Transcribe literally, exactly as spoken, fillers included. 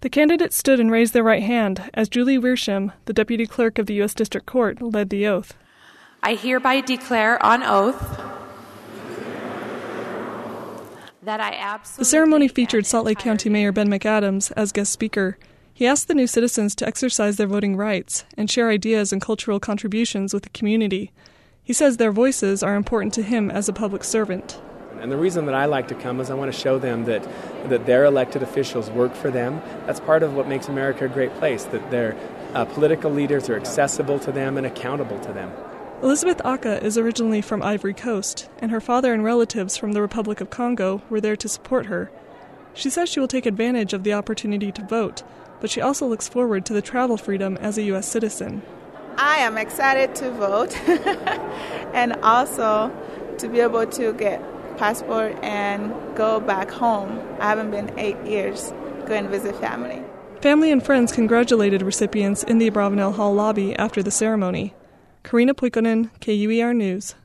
The candidates stood and raised their right hand as Julie Wiersham, the deputy clerk of the U S District Court, led the oath. I hereby declare on oath that I absolutely... The ceremony featured Salt Lake County Mayor Ben McAdams as guest speaker. He asked the new citizens to exercise their voting rights and share ideas and cultural contributions with the community. He says their voices are important to him as a public servant. And the reason that I like to come is I want to show them that, that their elected officials work for them. That's part of what makes America a great place, that their uh, political leaders are accessible to them and accountable to them. Elizabeth Aka is originally from Ivory Coast, and her father and relatives from the Republic of Congo were there to support her. She says she will take advantage of the opportunity to vote, but she also looks forward to the travel freedom as a U S citizen. I am excited to vote and also to be able to get passport and go back home. I haven't been eight years, go and visit family. Family and friends congratulated recipients in the Abravanel Hall lobby after the ceremony. Karina Poikonen, K U E R News.